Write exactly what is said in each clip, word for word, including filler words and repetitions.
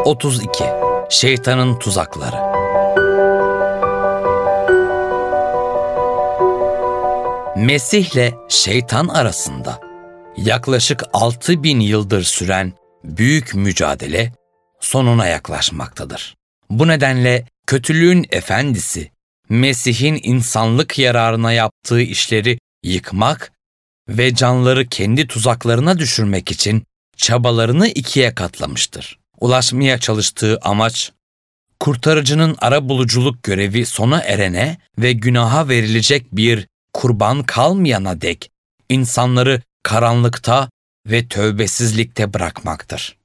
otuz iki. Şeytanın tuzakları. Mesih'le şeytan arasında yaklaşık altı bin yıldır süren büyük mücadele sonuna yaklaşmaktadır. Bu nedenle kötülüğün efendisi Mesih'in insanlık yararına yaptığı işleri yıkmak ve canları kendi tuzaklarına düşürmek için çabalarını ikiye katlamıştır. Ulaşmaya çalıştığı amaç, kurtarıcının arabuluculuk görevi sona erene ve günaha verilecek bir kurban kalmayana dek insanları karanlıkta ve tövbesizlikte bırakmaktır.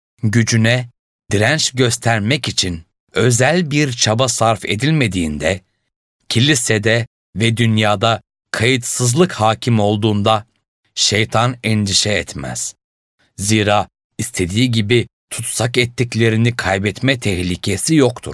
Gücüne direnç göstermek için özel bir çaba sarf edilmediğinde, kilisede ve dünyada kayıtsızlık hakim olduğunda şeytan endişe etmez. Zira istediği gibi tutsak ettiklerini kaybetme tehlikesi yoktur.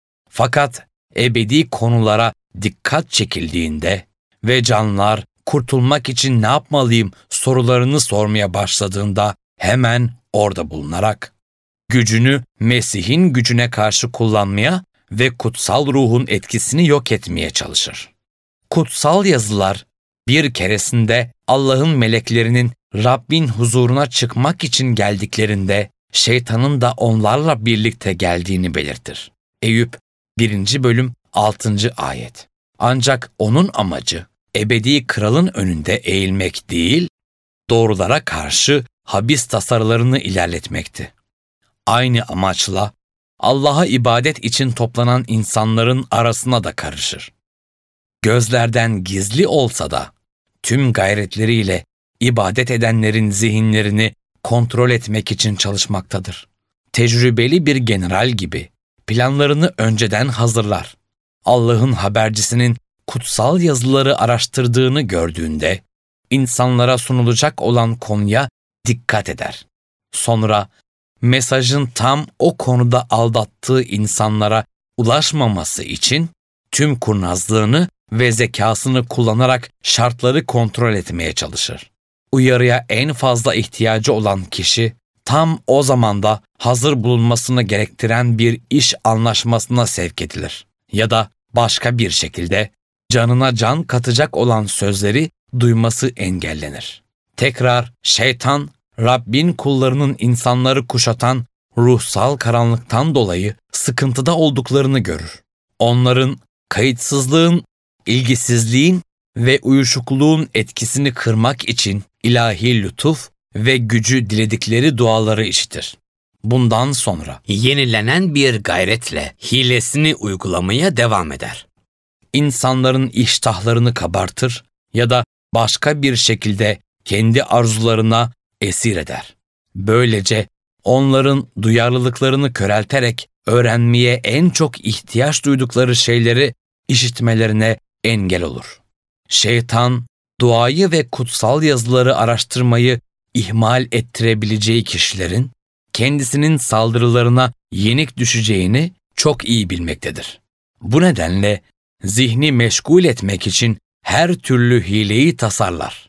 Fakat ebedi konulara dikkat çekildiğinde ve canlılar kurtulmak için ne yapmalıyım sorularını sormaya başladığında hemen orada bulunarak gücünü Mesih'in gücüne karşı kullanmaya ve kutsal ruhun etkisini yok etmeye çalışır. Kutsal yazılar bir keresinde Allah'ın meleklerinin Rabbin huzuruna çıkmak için geldiklerinde şeytanın da onlarla birlikte geldiğini belirtir. Eyüp birinci bölüm altıncı ayet. Ancak onun amacı ebedi kralın önünde eğilmek değil, doğrulara karşı habis tasarılarını ilerletmekti. Aynı amaçla Allah'a ibadet için toplanan insanların arasına da karışır. Gözlerden gizli olsa da tüm gayretleriyle ibadet edenlerin zihinlerini kontrol etmek için çalışmaktadır. Tecrübeli bir general gibi planlarını önceden hazırlar. Allah'ın habercisinin kutsal yazıları araştırdığını gördüğünde insanlara sunulacak olan konuya dikkat eder. Sonra mesajın tam o konuda aldattığı insanlara ulaşmaması için tüm kurnazlığını ve zekasını kullanarak şartları kontrol etmeye çalışır. Uyarıya en fazla ihtiyacı olan kişi tam o zamanda hazır bulunmasını gerektiren bir iş anlaşmasına sevk edilir. Ya da başka bir şekilde canına can katacak olan sözleri duyması engellenir. Tekrar şeytan, Rabbin kullarının insanları kuşatan ruhsal karanlıktan dolayı sıkıntıda olduklarını görür. Onların kayıtsızlığın, ilgisizliğin ve uyuşukluğun etkisini kırmak için ilahi lütuf ve gücü diledikleri duaları işitir. Bundan sonra yenilenen bir gayretle hilesini uygulamaya devam eder. İnsanların iştahlarını kabartır ya da başka bir şekilde kendi arzularına esir eder. Böylece onların duyarlılıklarını körelterek öğrenmeye en çok ihtiyaç duydukları şeyleri işitmelerine engel olur. Şeytan, duayı ve kutsal yazıları araştırmayı ihmal ettirebileceği kişilerin kendisinin saldırılarına yenik düşeceğini çok iyi bilmektedir. Bu nedenle zihni meşgul etmek için her türlü hileyi tasarlar.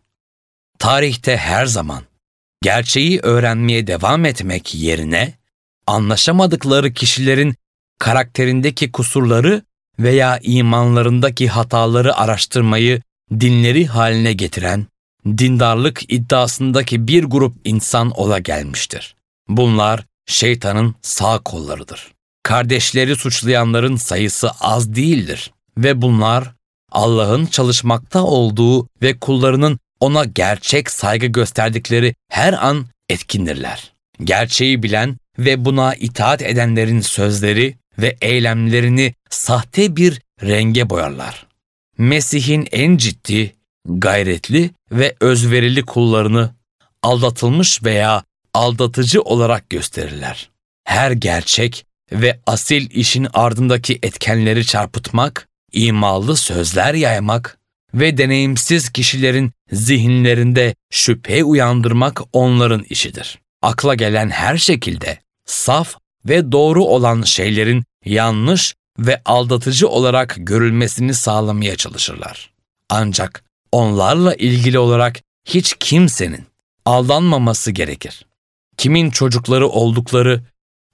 Tarihte her zaman gerçeği öğrenmeye devam etmek yerine anlaşamadıkları kişilerin karakterindeki kusurları veya imanlarındaki hataları araştırmayı dinleri haline getiren, dindarlık iddiasındaki bir grup insan ola gelmiştir. Bunlar şeytanın sağ kollarıdır. Kardeşleri suçlayanların sayısı az değildir ve bunlar Allah'ın çalışmakta olduğu ve kullarının ona gerçek saygı gösterdikleri her an etkindirler. Gerçeği bilen ve buna itaat edenlerin sözleri ve eylemlerini sahte bir renge boyarlar. Mesih'in en ciddi, gayretli ve özverili kullarını aldatılmış veya aldatıcı olarak gösterirler. Her gerçek ve asil işin ardındaki etkenleri çarpıtmak, imalı sözler yaymak ve deneyimsiz kişilerin zihinlerinde şüphe uyandırmak onların işidir. Akla gelen her şekilde saf ve doğru olan şeylerin yanlış ve aldatıcı olarak görülmesini sağlamaya çalışırlar. Ancak onlarla ilgili olarak hiç kimsenin aldanmaması gerekir. Kimin çocukları oldukları,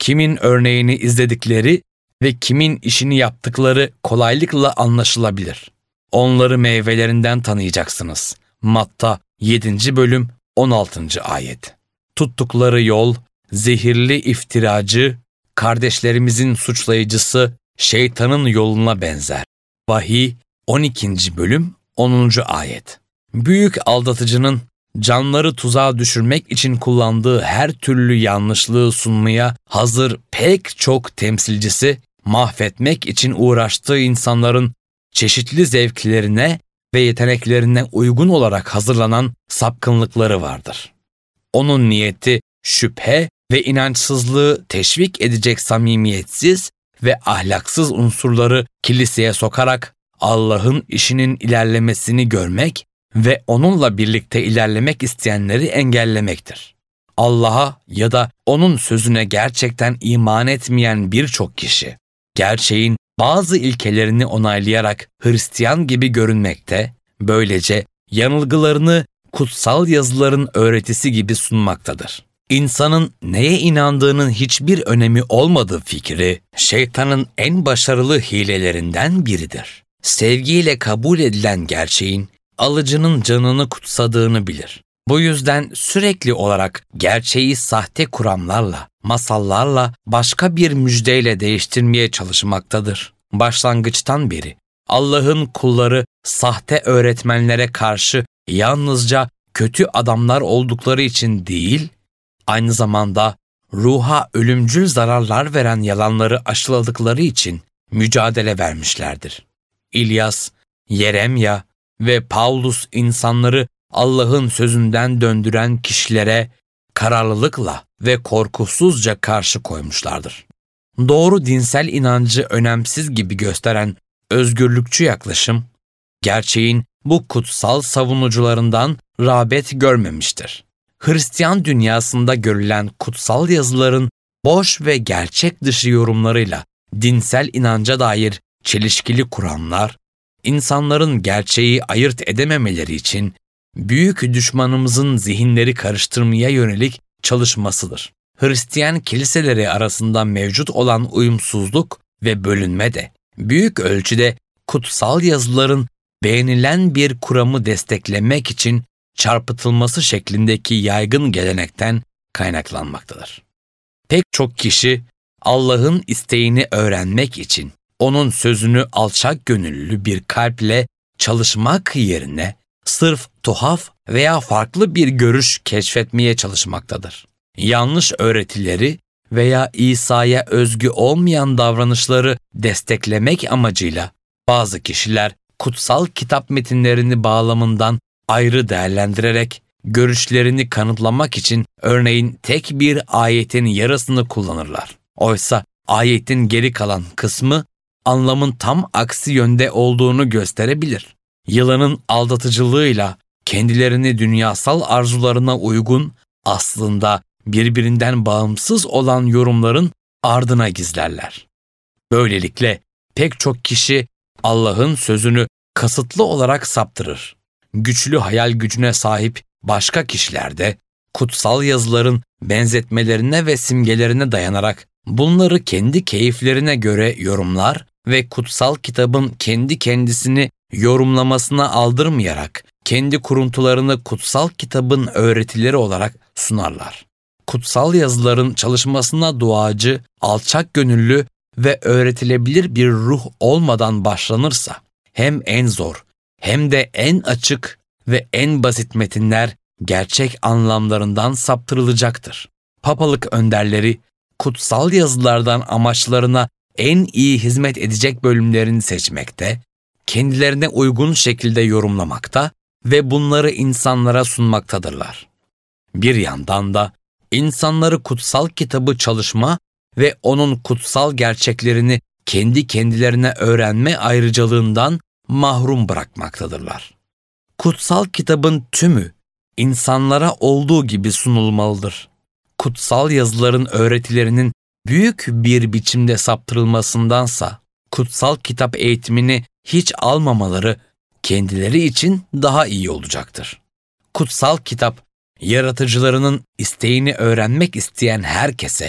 kimin örneğini izledikleri ve kimin işini yaptıkları kolaylıkla anlaşılabilir. Onları meyvelerinden tanıyacaksınız. Matta yedinci bölüm on altıncı ayet. Tuttukları yol, zehirli iftiracı, kardeşlerimizin suçlayıcısı, şeytanın yoluna benzer. Vahiy on ikinci bölüm onuncu ayet. Büyük aldatıcının canları tuzağa düşürmek için kullandığı her türlü yanlışlığı sunmaya hazır pek çok temsilcisi, mahvetmek için uğraştığı insanların çeşitli zevklerine ve yeteneklerine uygun olarak hazırlanan sapkınlıkları vardır. Onun niyeti şüphe ve inançsızlığı teşvik edecek samimiyetsiz ve ahlaksız unsurları kiliseye sokarak Allah'ın işinin ilerlemesini görmek ve onunla birlikte ilerlemek isteyenleri engellemektir. Allah'a ya da onun sözüne gerçekten iman etmeyen birçok kişi, gerçeğin bazı ilkelerini onaylayarak Hristiyan gibi görünmekte, böylece yanılgılarını kutsal yazıların öğretisi gibi sunmaktadır. İnsanın neye inandığının hiçbir önemi olmadığı fikri, şeytanın en başarılı hilelerinden biridir. Sevgiyle kabul edilen gerçeğin, alıcının canını kutsadığını bilir. Bu yüzden sürekli olarak gerçeği sahte kuramlarla, masallarla, başka bir müjdeyle değiştirmeye çalışmaktadır. Başlangıçtan beri Allah'ın kulları sahte öğretmenlere karşı yalnızca kötü adamlar oldukları için değil, aynı zamanda ruha ölümcül zararlar veren yalanları aşıladıkları için mücadele vermişlerdir. İlyas, Yeremya ve Paulus insanları Allah'ın sözünden döndüren kişilere kararlılıkla ve korkusuzca karşı koymuşlardır. Doğru dinsel inancı önemsiz gibi gösteren özgürlükçü yaklaşım, gerçeğin bu kutsal savunucularından rağbet görmemiştir. Hristiyan dünyasında görülen kutsal yazıların boş ve gerçek dışı yorumlarıyla dinsel inanca dair çelişkili kuramlar, insanların gerçeği ayırt edememeleri için büyük düşmanımızın zihinleri karıştırmaya yönelik çalışmasıdır. Hristiyan kiliseleri arasında mevcut olan uyumsuzluk ve bölünme de büyük ölçüde kutsal yazıların beğenilen bir kuramı desteklemek için çarpıtılması şeklindeki yaygın gelenekten kaynaklanmaktadır. Pek çok kişi Allah'ın isteğini öğrenmek için onun sözünü alçak gönüllü bir kalple çalışmak yerine sırf tuhaf veya farklı bir görüş keşfetmeye çalışmaktadır. Yanlış öğretileri veya İsa'ya özgü olmayan davranışları desteklemek amacıyla bazı kişiler kutsal kitap metinlerini bağlamından ayrı değerlendirerek görüşlerini kanıtlamak için örneğin tek bir ayetin yarısını kullanırlar. Oysa ayetin geri kalan kısmı anlamın tam aksi yönde olduğunu gösterebilir. Yılanın aldatıcılığıyla kendilerini dünyasal arzularına uygun, aslında birbirinden bağımsız olan yorumların ardına gizlerler. Böylelikle pek çok kişi Allah'ın sözünü kasıtlı olarak saptırır. Güçlü hayal gücüne sahip başka kişiler de kutsal yazıların benzetmelerine ve simgelerine dayanarak bunları kendi keyiflerine göre yorumlar ve kutsal kitabın kendi kendisini yorumlamasına aldırmayarak kendi kuruntularını kutsal kitabın öğretileri olarak sunarlar. Kutsal yazıların çalışmasına duacı, alçak gönüllü ve öğretilebilir bir ruh olmadan başlanırsa hem en zor hem de en açık ve en basit metinler gerçek anlamlarından saptırılacaktır. Papalık önderleri kutsal yazılardan amaçlarına en iyi hizmet edecek bölümlerini seçmekte, kendilerine uygun şekilde yorumlamakta ve bunları insanlara sunmaktadırlar. Bir yandan da insanları kutsal kitabı çalışma ve onun kutsal gerçeklerini kendi kendilerine öğrenme ayrıcalığından mahrum bırakmaktadırlar. Kutsal kitabın tümü insanlara olduğu gibi sunulmalıdır. Kutsal yazıların öğretilerinin büyük bir biçimde saptırılmasındansa, kutsal kitap eğitimini hiç almamaları kendileri için daha iyi olacaktır. Kutsal kitap, yaratıcılarının isteğini öğrenmek isteyen herkese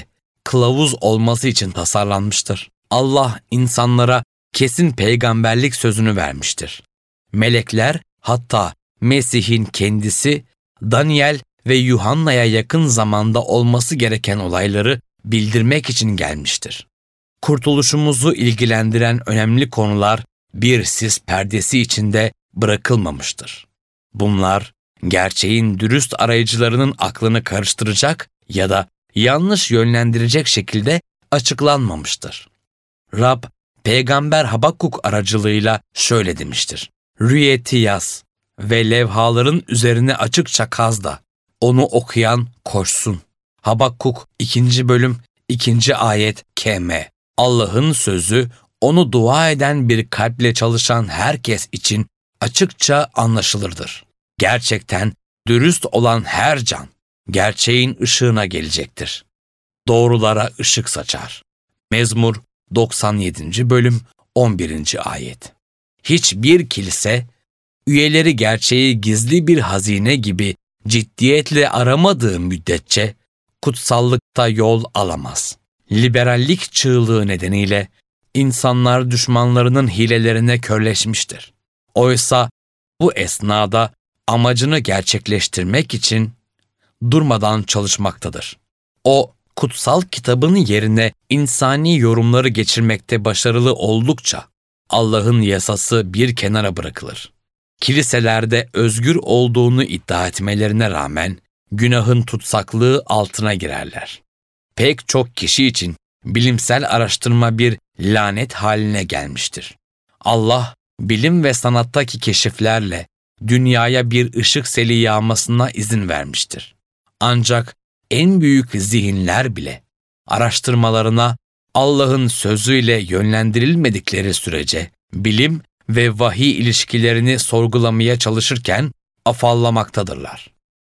kılavuz olması için tasarlanmıştır. Allah insanlara kesin peygamberlik sözünü vermiştir. Melekler, hatta Mesih'in kendisi, Daniel ve Yuhanna'ya yakın zamanda olması gereken olayları bildirmek için gelmiştir. Kurtuluşumuzu ilgilendiren önemli konular bir sis perdesi içinde bırakılmamıştır. Bunlar, gerçeğin dürüst arayıcılarının aklını karıştıracak ya da yanlış yönlendirecek şekilde açıklanmamıştır. Rab, Peygamber Habakuk aracılığıyla şöyle demiştir: "Rüyeti yaz ve levhaların üzerine açıkça kaz da onu okuyan koşsun." Habakuk ikinci bölüm ikinci ayet K M. Allah'ın sözü, onu dua eden bir kalple çalışan herkes için açıkça anlaşılırdır. Gerçekten dürüst olan her can, gerçeğin ışığına gelecektir. Doğrulara ışık saçar. Mezmur doksan yedinci bölüm on birinci ayet. Hiçbir kilise, üyeleri gerçeği gizli bir hazine gibi ciddiyetle aramadığı müddetçe kutsallıkta yol alamaz. Liberallik çığlığı nedeniyle insanlar düşmanlarının hilelerine körleşmiştir. Oysa bu esnada amacını gerçekleştirmek için durmadan çalışmaktadır. O, kutsal kitabın yerine insani yorumları geçirmekte başarılı oldukça Allah'ın yasası bir kenara bırakılır. Kiliselerde özgür olduğunu iddia etmelerine rağmen günahın tutsaklığı altına girerler. Pek çok kişi için bilimsel araştırma bir lanet haline gelmiştir. Allah, bilim ve sanattaki keşiflerle dünyaya bir ışık seli yağmasına izin vermiştir. Ancak en büyük zihinler bile araştırmalarına Allah'ın sözüyle yönlendirilmedikleri sürece bilim ve vahiy ilişkilerini sorgulamaya çalışırken afallamaktadır.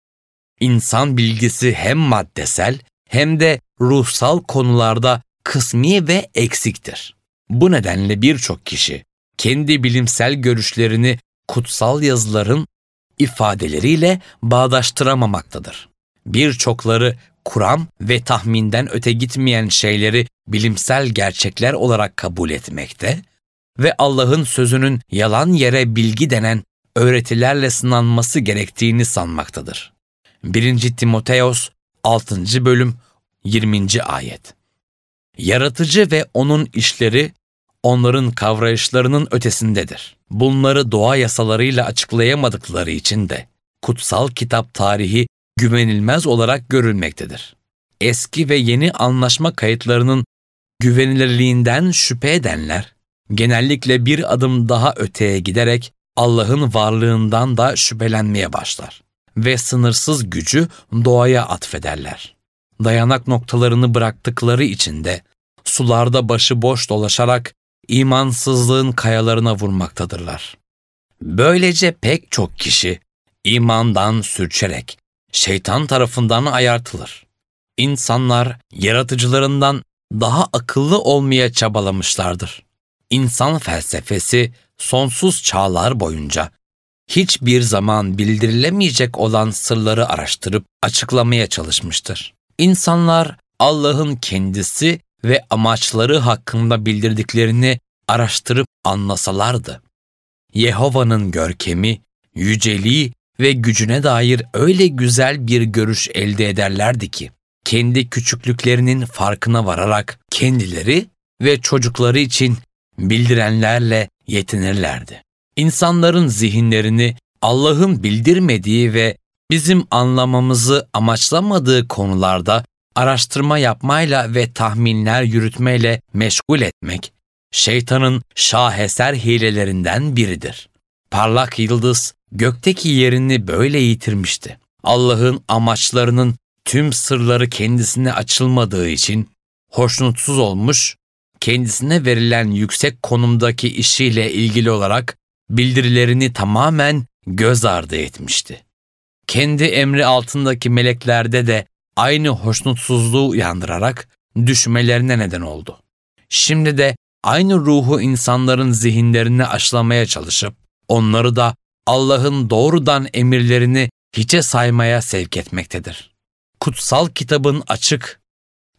İnsan bilgisi hem maddesel hem de ruhsal konularda kısmi ve eksiktir. Bu nedenle birçok kişi kendi bilimsel görüşlerini kutsal yazıların ifadeleriyle bağdaştıramamaktadır. Birçokları kuram ve tahminden öte gitmeyen şeyleri bilimsel gerçekler olarak kabul etmekte ve Allah'ın sözünün yalan yere bilgi denen öğretilerle sınanması gerektiğini sanmaktadır. birinci Timoteos altıncı bölüm yirminci ayet. Yaratıcı ve onun işleri onların kavrayışlarının ötesindedir. Bunları doğa yasalarıyla açıklayamadıkları için de kutsal kitap tarihi güvenilmez olarak görülmektedir. Eski ve yeni anlaşma kayıtlarının güvenilirliğinden şüphe edenler, genellikle bir adım daha öteye giderek Allah'ın varlığından da şüphelenmeye başlar ve sınırsız gücü doğaya atfederler. Dayanak noktalarını bıraktıkları için de sularda başıboş dolaşarak imansızlığın kayalarına vurmaktadırlar. Böylece pek çok kişi imandan sürçerek şeytan tarafından ayartılır. İnsanlar yaratıcılarından daha akıllı olmaya çabalamışlardır. İnsan felsefesi sonsuz çağlar boyunca hiçbir zaman bildirilemeyecek olan sırları araştırıp açıklamaya çalışmıştır. İnsanlar Allah'ın kendisi ve amaçları hakkında bildirdiklerini araştırıp anlasalardı, Yehova'nın görkemi, yüceliği ve gücüne dair öyle güzel bir görüş elde ederlerdi ki, kendi küçüklüklerinin farkına vararak kendileri ve çocukları için bildirenlerle yetinirlerdi. İnsanların zihinlerini Allah'ın bildirmediği ve bizim anlamamızı amaçlamadığı konularda araştırma yapmayla ve tahminler yürütmeyle meşgul etmek, şeytanın şaheser hilelerinden biridir. Parlak yıldız, gökteki yerini böyle yitirmişti. Allah'ın amaçlarının tüm sırları kendisine açılmadığı için hoşnutsuz olmuş, kendisine verilen yüksek konumdaki işiyle ilgili olarak bildirilerini tamamen göz ardı etmişti. Kendi emri altındaki meleklerde de aynı hoşnutsuzluğu uyandırarak düşmelerine neden oldu. Şimdi de aynı ruhu insanların zihinlerini aşılamaya çalışıp onları da Allah'ın doğrudan emirlerini hiçe saymaya sevk etmektedir. Kutsal kitabın açık,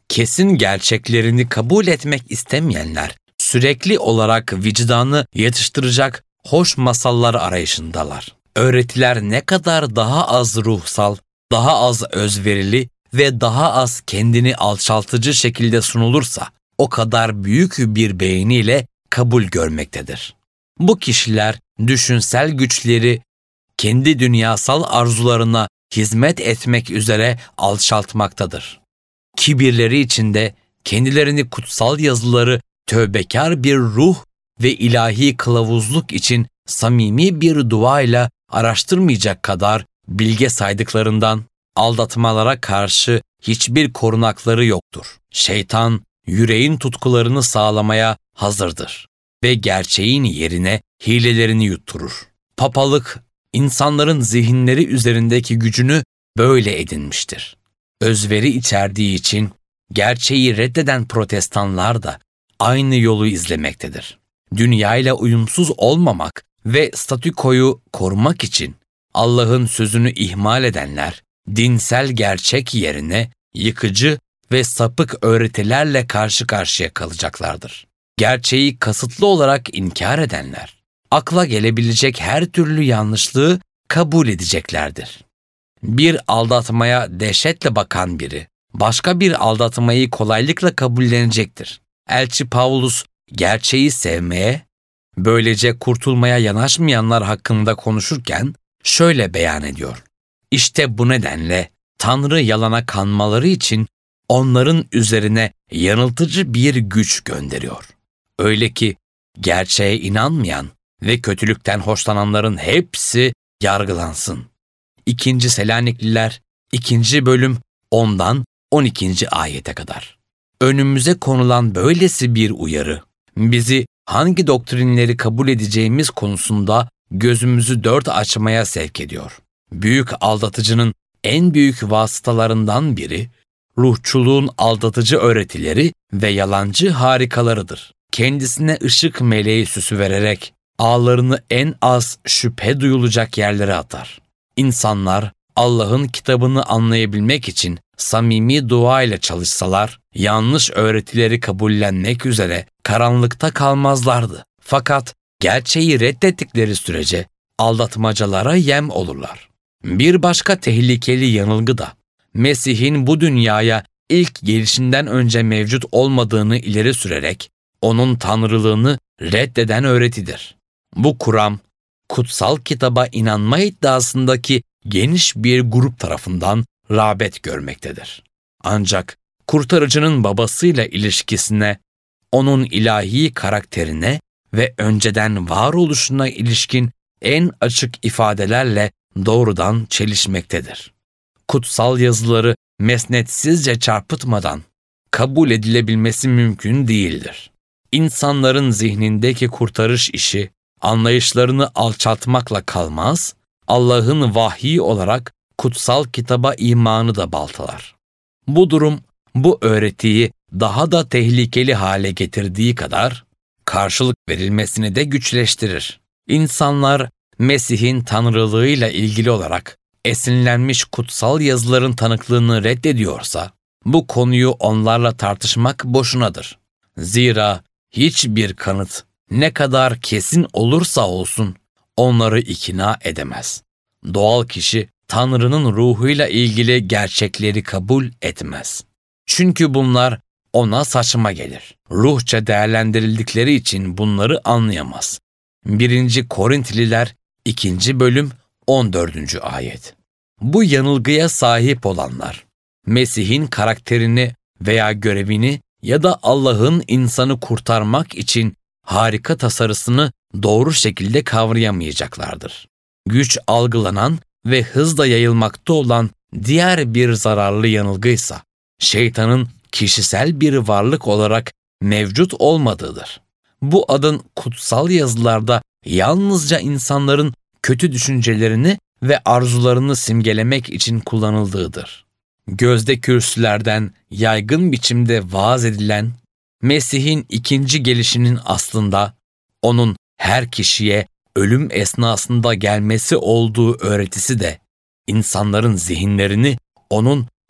Kesin gerçeklerini kabul etmek istemeyenler sürekli olarak vicdanı yatıştıracak hoş masallar arayışındalar. Öğretiler ne kadar daha az ruhsal, daha az özverili ve daha az kendini alçaltıcı şekilde sunulursa o kadar büyük bir beğeniyle kabul görmektedir. Bu kişiler düşünsel güçleri kendi dünyasal arzularına hizmet etmek üzere alçaltmaktadır. Kibirleri içinde kendilerini kutsal yazıları tövbekar bir ruh ve ilahi kılavuzluk için samimi bir duayla araştırmayacak kadar bilge saydıklarından aldatmalara karşı hiçbir korunakları yoktur. Şeytan yüreğin tutkularını sağlamaya hazırdır ve gerçeğin yerine hilelerini yutturur. Papalık insanların zihinleri üzerindeki gücünü böyle edinmiştir. Özveri içerdiği için gerçeği reddeden protestanlar da aynı yolu izlemektedir. Dünyayla uyumsuz olmamak ve statükoyu korumak için Allah'ın sözünü ihmal edenler, dinsel gerçek yerine yıkıcı ve sapık öğretilerle karşı karşıya kalacaklardır. Gerçeği kasıtlı olarak inkar edenler, akla gelebilecek her türlü yanlışlığı kabul edeceklerdir. Bir aldatmaya dehşetle bakan biri, başka bir aldatmayı kolaylıkla kabullenecektir. Elçi Pavlus, gerçeği sevmeye, böylece kurtulmaya yanaşmayanlar hakkında konuşurken şöyle beyan ediyor. İşte bu nedenle Tanrı yalana kanmaları için onların üzerine yanıltıcı bir güç gönderiyor. Öyle ki gerçeğe inanmayan ve kötülükten hoşlananların hepsi yargılansın. İkinci Selanikliler ikinci bölüm ondan on ikinci ayete kadar. Önümüze konulan böylesi bir uyarı, bizi hangi doktrinleri kabul edeceğimiz konusunda gözümüzü dört açmaya sevk ediyor. Büyük aldatıcının en büyük vasıtalarından biri, ruhçuluğun aldatıcı öğretileri ve yalancı harikalarıdır. Kendisine ışık meleği süsü vererek ağlarını en az şüphe duyulacak yerlere atar. İnsanlar Allah'ın kitabını anlayabilmek için samimi dua ile çalışsalar, yanlış öğretileri kabullenmek üzere karanlıkta kalmazlardı. Fakat gerçeği reddettikleri sürece aldatmacalara yem olurlar. Bir başka tehlikeli yanılgı da, Mesih'in bu dünyaya ilk gelişinden önce mevcut olmadığını ileri sürerek, onun tanrılığını reddeden öğretidir. Bu kuram, kutsal kitaba inanma iddiasındaki geniş bir grup tarafından rağbet görmektedir. Ancak kurtarıcının babasıyla ilişkisine, onun ilahi karakterine ve önceden varoluşuna ilişkin en açık ifadelerle doğrudan çelişmektedir. Kutsal yazıları mesnetsizce çarpıtmadan kabul edilebilmesi mümkün değildir. İnsanların zihnindeki kurtarış işi, anlayışlarını alçaltmakla kalmaz, Allah'ın vahyi olarak kutsal kitaba imanı da baltalar. Bu durum, bu öğretiyi daha da tehlikeli hale getirdiği kadar, karşılık verilmesini de güçleştirir. İnsanlar, Mesih'in tanrılığıyla ilgili olarak esinlenmiş kutsal yazıların tanıklığını reddediyorsa, bu konuyu onlarla tartışmak boşunadır. Zira hiçbir kanıt ne kadar kesin olursa olsun onları ikna edemez. Doğal kişi Tanrı'nın ruhuyla ilgili gerçekleri kabul etmez. Çünkü bunlar ona saçma gelir. Ruhça değerlendirildikleri için bunları anlayamaz. birinci Korintliler ikinci bölüm on dördüncü ayet. Bu yanılgıya sahip olanlar, Mesih'in karakterini veya görevini ya da Allah'ın insanı kurtarmak için harika tasarısını doğru şekilde kavrayamayacaklardır. Güç algılanan ve hızla yayılmakta olan diğer bir zararlı yanılgıysa, şeytanın kişisel bir varlık olarak mevcut olmadığıdır. Bu adın kutsal yazılarda yalnızca insanların kötü düşüncelerini ve arzularını simgelemek için kullanıldığıdır. Gözde kürsülerden yaygın biçimde vaaz edilen, Mesih'in ikinci gelişinin aslında onun her kişiye ölüm esnasında gelmesi olduğu öğretisi de insanların zihinlerini onun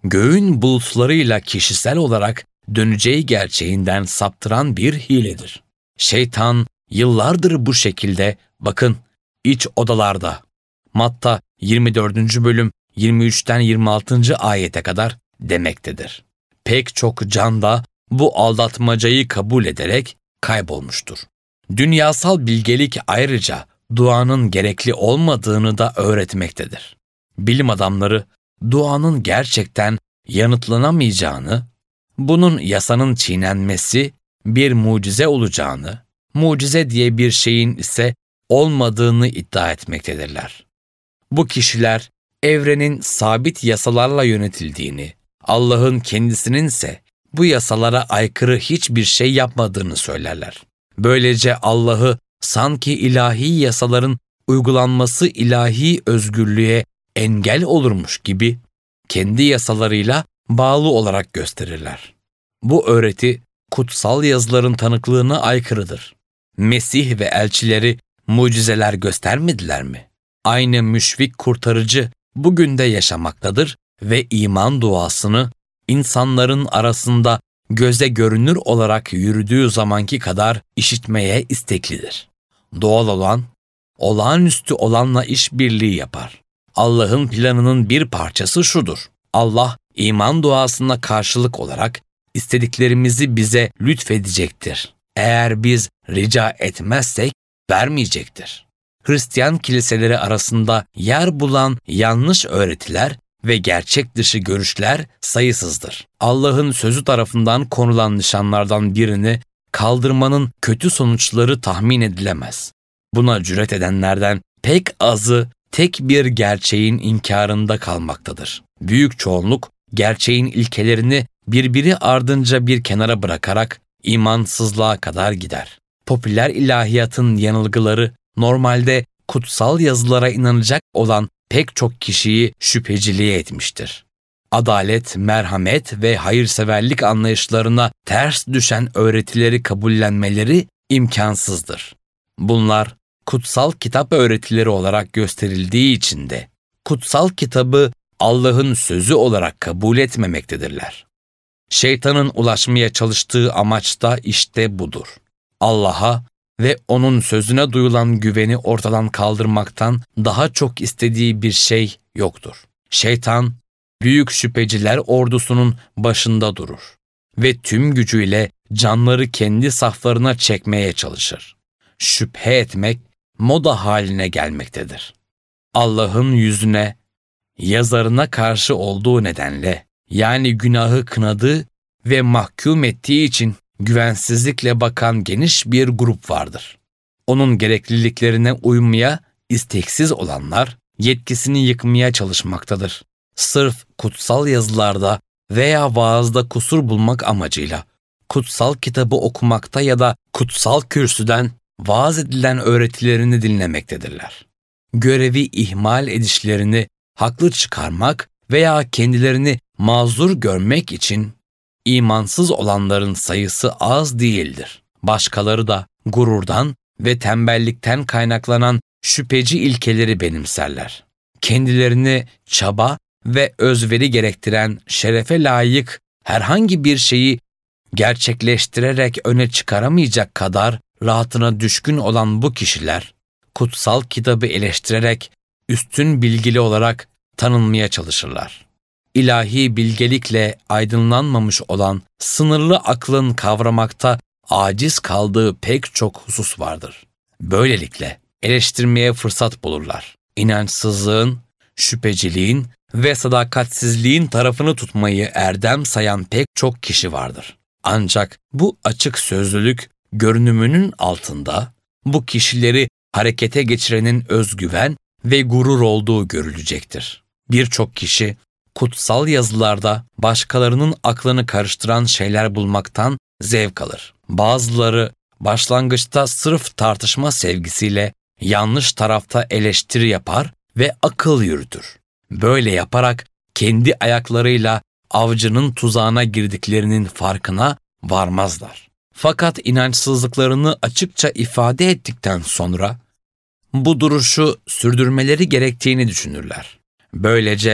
göğün bulutlarıyla kişisel olarak döneceği gerçeğinden saptıran bir hiledir. Şeytan yıllardır bu şekilde, bakın, iç odalarda, Matta yirmi dördüncü bölüm yirmi üçten yirmi altıncı ayete kadar demektedir. Pek çok can da bu aldatmacayı kabul ederek kaybolmuştur. Dünyasal bilgelik ayrıca duanın gerekli olmadığını da öğretmektedir. Bilim adamları duanın gerçekten yanıtlanamayacağını, bunun yasanın çiğnenmesi bir mucize olacağını, mucize diye bir şeyin ise olmadığını iddia etmektedirler. Bu kişiler evrenin sabit yasalarla yönetildiğini, Allah'ın kendisinin ise bu yasalara aykırı hiçbir şey yapmadığını söylerler. Böylece Allah'ı sanki ilahi yasaların uygulanması ilahi özgürlüğe engel olurmuş gibi kendi yasalarıyla bağlı olarak gösterirler. Bu öğreti kutsal yazıların tanıklığına aykırıdır. Mesih ve elçileri mucizeler göstermediler mi? Aynı müşfik kurtarıcı bugün de yaşamaktadır ve iman duasını insanların arasında göze görünür olarak yürüdüğü zamanki kadar işitmeye isteklidir. Doğal olan, olağanüstü olanla işbirliği yapar. Allah'ın planının bir parçası şudur: Allah iman duasına karşılık olarak istediklerimizi bize lütfedecektir. Eğer biz rica etmezsek vermeyecektir. Hristiyan kiliseleri arasında yer bulan yanlış öğretiler ve gerçek dışı görüşler sayısızdır. Allah'ın sözü tarafından konulan nişanlardan birini kaldırmanın kötü sonuçları tahmin edilemez. Buna cüret edenlerden pek azı tek bir gerçeğin inkarında kalmaktadır. Büyük çoğunluk gerçeğin ilkelerini birbiri ardınca bir kenara bırakarak imansızlığa kadar gider. Popüler ilahiyatın yanılgıları normalde kutsal yazılara inanacak olan pek çok kişiyi şüpheciliğe etmiştir. Adalet, merhamet ve hayırseverlik anlayışlarına ters düşen öğretileri kabullenmeleri imkansızdır. Bunlar kutsal kitap öğretileri olarak gösterildiği için de kutsal kitabı Allah'ın sözü olarak kabul etmemektedirler. Şeytanın ulaşmaya çalıştığı amaç da işte budur. Allah'a ve onun sözüne duyulan güveni ortadan kaldırmaktan daha çok istediği bir şey yoktur. Şeytan, büyük şüpheciler ordusunun başında durur ve tüm gücüyle canları kendi saflarına çekmeye çalışır. Şüphe etmek moda haline gelmektedir. Allah'ın yüzüne, yazarına karşı olduğu nedenle, yani günahı kınadığı ve mahkum ettiği için güvensizlikle bakan geniş bir grup vardır. Onun gerekliliklerine uymaya isteksiz olanlar yetkisini yıkmaya çalışmaktadır. Sırf kutsal yazılarda veya vaazda kusur bulmak amacıyla kutsal kitabı okumakta ya da kutsal kürsüden vaaz edilen öğretilerini dinlemektedirler. Görevi ihmal edişlerini haklı çıkarmak veya kendilerini mazur görmek için imansız olanların sayısı az değildir. Başkaları da gururdan ve tembellikten kaynaklanan şüpheci ilkeleri benimserler. Kendilerini çaba ve özveri gerektiren şerefe layık herhangi bir şeyi gerçekleştirerek öne çıkaramayacak kadar rahatına düşkün olan bu kişiler, kutsal kitabı eleştirerek üstün bilgili olarak tanınmaya çalışırlar. İlahi bilgelikle aydınlanmamış olan sınırlı aklın kavramakta aciz kaldığı pek çok husus vardır. Böylelikle eleştirmeye fırsat bulurlar. İnançsızlığın, şüpheciliğin ve sadakatsizliğin tarafını tutmayı erdem sayan pek çok kişi vardır. Ancak bu açık sözlülük görünümünün altında bu kişileri harekete geçirenin özgüven ve gurur olduğu görülecektir. Birçok kişi kutsal yazılarda başkalarının aklını karıştıran şeyler bulmaktan zevk alır. Bazıları başlangıçta sırf tartışma sevgisiyle yanlış tarafta eleştiri yapar ve akıl yürütür. Böyle yaparak kendi ayaklarıyla avcının tuzağına girdiklerinin farkına varmazlar. Fakat inançsızlıklarını açıkça ifade ettikten sonra bu duruşu sürdürmeleri gerektiğini düşünürler. Böylece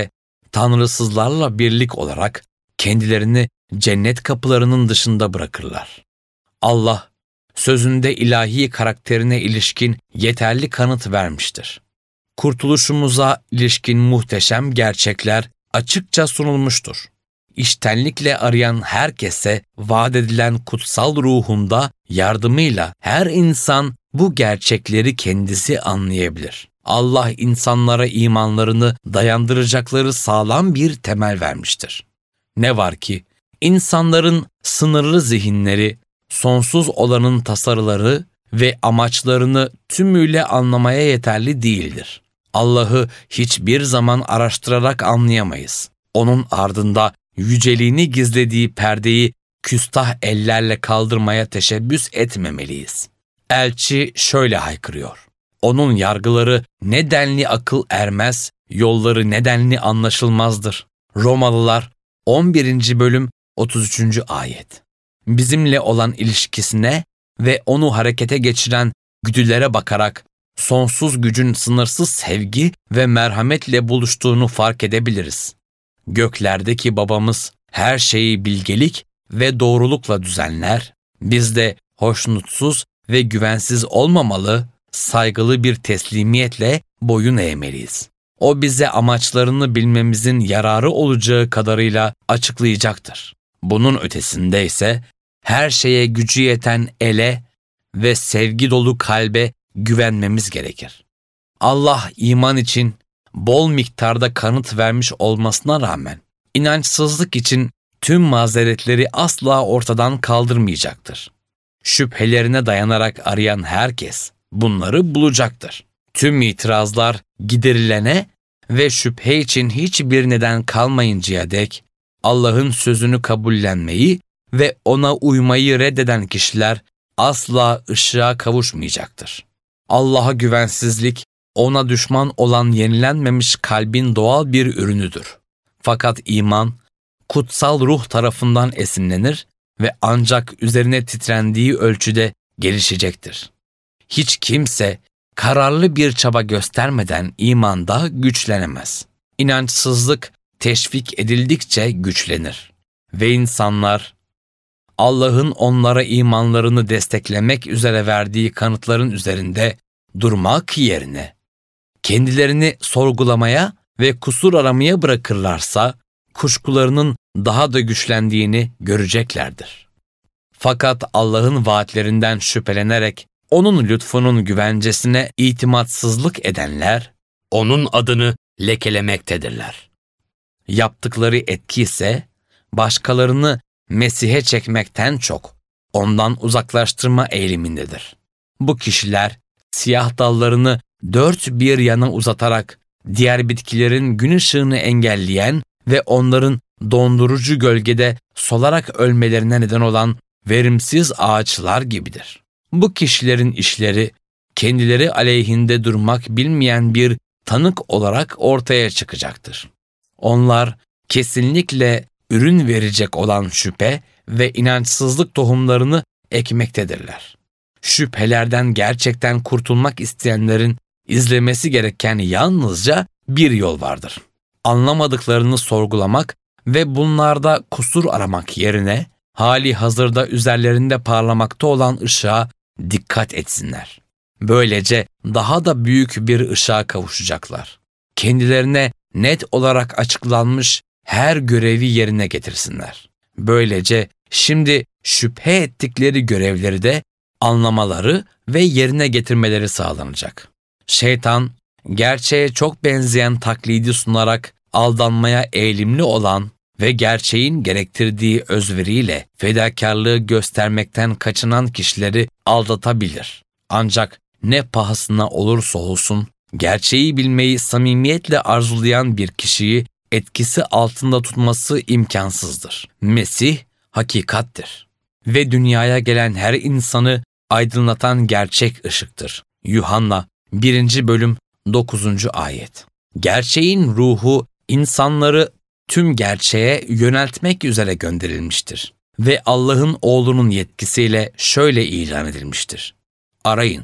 tanrısızlarla birlik olarak kendilerini cennet kapılarının dışında bırakırlar. Allah, sözünde ilahi karakterine ilişkin yeterli kanıt vermiştir. Kurtuluşumuza ilişkin muhteşem gerçekler açıkça sunulmuştur. İçtenlikle arayan herkese vaat edilen kutsal ruhunda yardımıyla her insan bu gerçekleri kendisi anlayabilir. Allah insanlara imanlarını dayandıracakları sağlam bir temel vermiştir. Ne var ki insanların sınırlı zihinleri, sonsuz olanın tasarıları ve amaçlarını tümüyle anlamaya yeterli değildir. Allah'ı hiçbir zaman araştırarak anlayamayız. Onun ardında yüceliğini gizlediği perdeyi küstah ellerle kaldırmaya teşebbüs etmemeliyiz. Elçi şöyle haykırıyor: onun yargıları nedenli akıl ermez, yolları nedenli anlaşılmazdır. Romalılar on birinci bölüm otuz üçüncü ayet. Bizimle olan ilişkisine ve onu harekete geçiren güdülere bakarak sonsuz gücün sınırsız sevgi ve merhametle buluştuğunu fark edebiliriz. Göklerdeki babamız her şeyi bilgelik ve doğrulukla düzenler, biz de hoşnutsuz ve güvensiz olmamalı, saygılı bir teslimiyetle boyun eğmeliyiz. O bize amaçlarını bilmemizin yararı olacağı kadarıyla açıklayacaktır. Bunun ötesinde ise her şeye gücü yeten ele ve sevgi dolu kalbe güvenmemiz gerekir. Allah iman için bol miktarda kanıt vermiş olmasına rağmen inançsızlık için tüm mazeretleri asla ortadan kaldırmayacaktır. Şüphelerine dayanarak arayan herkes bunları bulacaktır. Tüm itirazlar giderilene ve şüphe için hiçbir neden kalmayıncaya dek Allah'ın sözünü kabullenmeyi ve ona uymayı reddeden kişiler asla ışığa kavuşmayacaktır. Allah'a güvensizlik, ona düşman olan yenilenmemiş kalbin doğal bir ürünüdür. Fakat iman, kutsal ruh tarafından esinlenir ve ancak üzerine titrendiği ölçüde gelişecektir. Hiç kimse kararlı bir çaba göstermeden imanda güçlenemez. İnançsızlık teşvik edildikçe güçlenir ve insanlar Allah'ın onlara imanlarını desteklemek üzere verdiği kanıtların üzerinde durmak yerine kendilerini sorgulamaya ve kusur aramaya bırakırlarsa kuşkularının daha da güçlendiğini göreceklerdir. Fakat Allah'ın vaatlerinden şüphelenerek onun lütfunun güvencesine itimatsızlık edenler onun adını lekelemektedirler. Yaptıkları etki ise başkalarını Mesih'e çekmekten çok ondan uzaklaştırma eğilimindedir. Bu kişiler siyah dallarını dört bir yana uzatarak diğer bitkilerin gün ışığını engelleyen ve onların dondurucu gölgede solarak ölmelerine neden olan verimsiz ağaçlar gibidir. Bu kişilerin işleri kendileri aleyhinde durmak bilmeyen bir tanık olarak ortaya çıkacaktır. Onlar kesinlikle ürün verecek olan şüphe ve inançsızlık tohumlarını ekmektedirler. Şüphelerden gerçekten kurtulmak isteyenlerin izlemesi gereken yalnızca bir yol vardır. Anlamadıklarını sorgulamak ve bunlarda kusur aramak yerine hali hazırda üzerlerinde parlamakta olan ışığa dikkat etsinler. Böylece daha da büyük bir ışığa kavuşacaklar. Kendilerine net olarak açıklanmış her görevi yerine getirsinler. Böylece şimdi şüphe ettikleri görevleri de anlamaları ve yerine getirmeleri sağlanacak. Şeytan, gerçeğe çok benzeyen taklidi sunarak aldanmaya eğilimli olan ve gerçeğin gerektirdiği özveriyle fedakarlığı göstermekten kaçınan kişileri aldatabilir. Ancak ne pahasına olursa olsun gerçeği bilmeyi samimiyetle arzulayan bir kişiyi etkisi altında tutması imkansızdır. Mesih hakikattir ve dünyaya gelen her insanı aydınlatan gerçek ışıktır. Yuhanna birinci bölüm dokuzuncu ayet. Gerçeğin ruhu insanları tüm gerçeğe yöneltmek üzere gönderilmiştir ve Allah'ın oğlunun yetkisiyle şöyle ilan edilmiştir: arayın,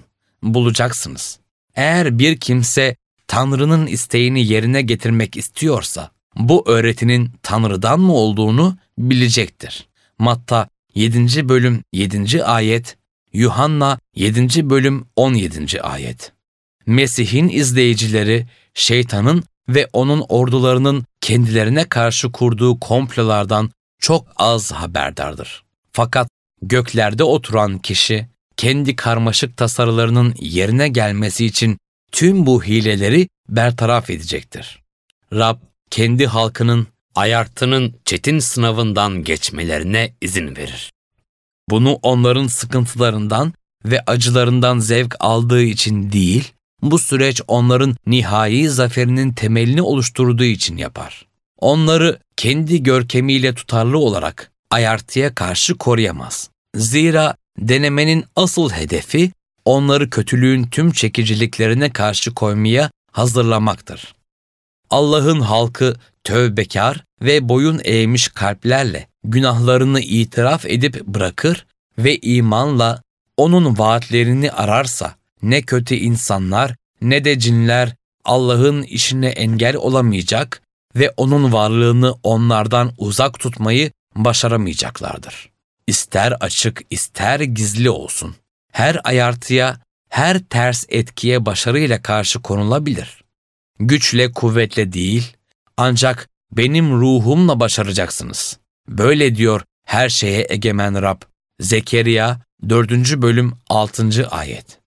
bulacaksınız. Eğer bir kimse Tanrı'nın isteğini yerine getirmek istiyorsa bu öğretinin Tanrı'dan mı olduğunu bilecektir. Matta yedinci bölüm yedinci ayet, Yuhanna yedinci bölüm on yedinci ayet. Mesih'in izleyicileri, şeytanın ve onun ordularının kendilerine karşı kurduğu komplolardan çok az haberdardır. Fakat göklerde oturan kişi, kendi karmaşık tasarılarının yerine gelmesi için tüm bu hileleri bertaraf edecektir. Rab, kendi halkının ayartının çetin sınavından geçmelerine izin verir. Bunu onların sıkıntılarından ve acılarından zevk aldığı için değil, bu süreç onların nihai zaferinin temelini oluşturduğu için yapar. Onları kendi görkemiyle tutarlı olarak ayartıya karşı koruyamaz. Zira denemenin asıl hedefi onları kötülüğün tüm çekiciliklerine karşı koymaya hazırlamaktır. Allah'ın halkı tövbekar ve boyun eğmiş kalplerle günahlarını itiraf edip bırakır ve imanla onun vaatlerini ararsa ne kötü insanlar ne de cinler Allah'ın işine engel olamayacak ve onun varlığını onlardan uzak tutmayı başaramayacaklardır. İster açık ister gizli olsun, her ayartıya, her ters etkiye başarıyla karşı konulabilir. Güçle kuvvetle değil, ancak benim ruhumla başaracaksınız. Böyle diyor her şeye egemen Rab. Zekeriya dördüncü bölüm altıncı ayet.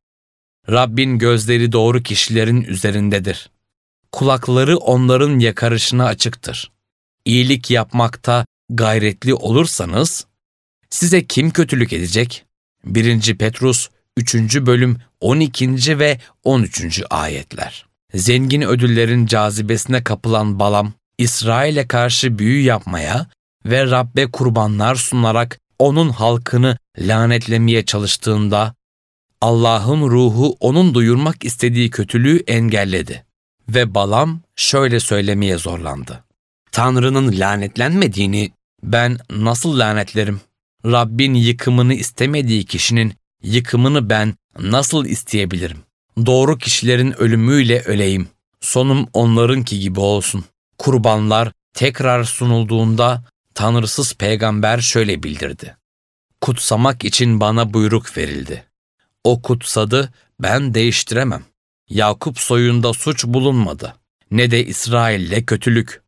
Rabbin gözleri doğru kişilerin üzerindedir. Kulakları onların yakarışına açıktır. İyilik yapmakta gayretli olursanız, size kim kötülük edecek? birinci Petrus üçüncü bölüm on ikinci ve on üçüncü ayetler. Zengin ödüllerin cazibesine kapılan Balam, İsrail'e karşı büyü yapmaya ve Rabbe kurbanlar sunarak onun halkını lanetlemeye çalıştığında, Allah'ın ruhu onun duyurmak istediği kötülüğü engelledi. Ve Balam şöyle söylemeye zorlandı. Tanrı'nın lanetlenmediğini ben nasıl lanetlerim? Rabbin yıkımını istemediği kişinin yıkımını ben nasıl isteyebilirim? Doğru kişilerin ölümüyle öleyim. Sonum onlarınki gibi olsun. Kurbanlar tekrar sunulduğunda tanrısız peygamber şöyle bildirdi. Kutsamak için bana buyruk verildi. O kutsadı, ben değiştiremem. Yakup soyunda suç bulunmadı. Ne de İsrail'le kötülük.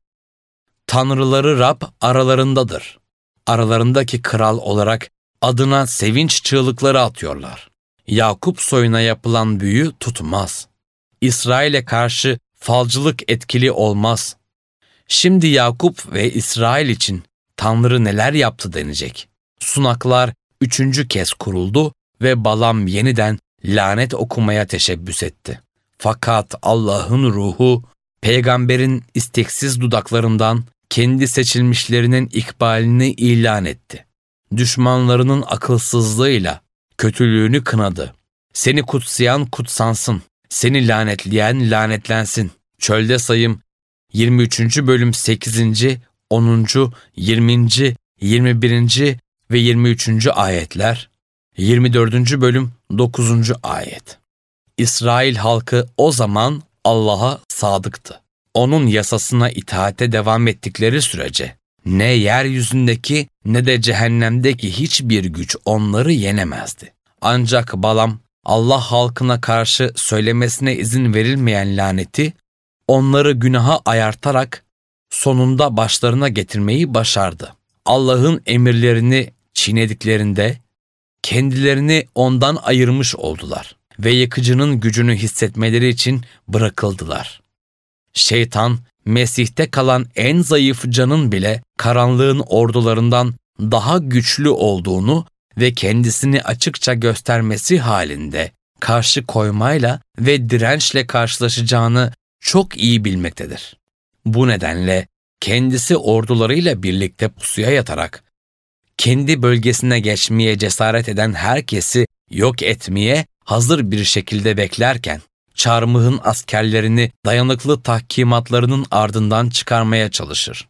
Tanrıları Rab aralarındadır. Aralarındaki kral olarak adına sevinç çığlıkları atıyorlar. Yakup soyuna yapılan büyü tutmaz. İsrail'e karşı falcılık etkili olmaz. Şimdi Yakup ve İsrail için Tanrı neler yaptı denecek. Sunaklar üçüncü kez kuruldu ve Balam yeniden lanet okumaya teşebbüs etti. Fakat Allah'ın ruhu peygamberin isteksiz dudaklarından kendi seçilmişlerinin ikbalini ilan etti. Düşmanlarının akılsızlığıyla kötülüğünü kınadı. Seni kutsayan kutsansın, seni lanetleyen lanetlensin. Çölde sayım yirmi üçüncü bölüm sekizinci, onuncu, yirminci, yirmi birinci ve yirmi üçüncü ayetler, yirmi dördüncü bölüm dokuzuncu ayet. İsrail halkı o zaman Allah'a sadıktı. Onun yasasına itaate devam ettikleri sürece ne yeryüzündeki ne de cehennemdeki hiçbir güç onları yenemezdi. Ancak Balam Allah halkına karşı söylemesine izin verilmeyen laneti onları günaha ayartarak sonunda başlarına getirmeyi başardı. Allah'ın emirlerini çiğnediklerinde kendilerini ondan ayırmış oldular ve yıkıcının gücünü hissetmeleri için bırakıldılar. Şeytan, Mesih'te kalan en zayıf canın bile karanlığın ordularından daha güçlü olduğunu ve kendisini açıkça göstermesi halinde karşı koymayla ve dirençle karşılaşacağını çok iyi bilmektedir. Bu nedenle kendisi ordularıyla birlikte pusuya yatarak kendi bölgesine geçmeye cesaret eden herkesi yok etmeye hazır bir şekilde beklerken, çarmıhın askerlerini dayanıklı tahkimatlarının ardından çıkarmaya çalışır.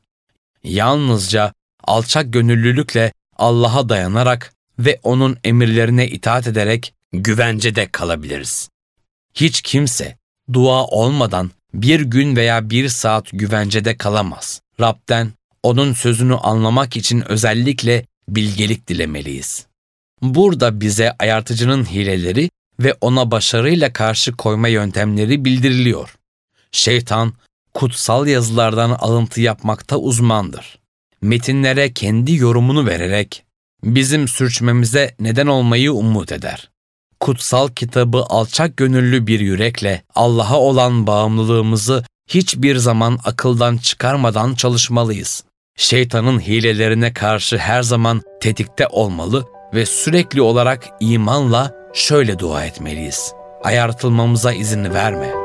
Yalnızca alçak gönüllülükle Allah'a dayanarak ve onun emirlerine itaat ederek güvencede kalabiliriz. Hiç kimse Dua olmadan bir gün veya bir saat güvencede kalamaz. Rab'den onun sözünü anlamak için özellikle bilgelik dilemeliyiz. Burada bize ayartıcının hileleri ve ona başarıyla karşı koyma yöntemleri bildiriliyor. Şeytan, kutsal yazılardan alıntı yapmakta uzmandır. Metinlere kendi yorumunu vererek bizim sürçmemize neden olmayı umut eder. Kutsal kitabı alçak gönüllü bir yürekle Allah'a olan bağımlılığımızı hiçbir zaman akıldan çıkarmadan çalışmalıyız. Şeytanın hilelerine karşı her zaman tetikte olmalı ve sürekli olarak imanla şöyle dua etmeliyiz: ayartılmamıza izin verme.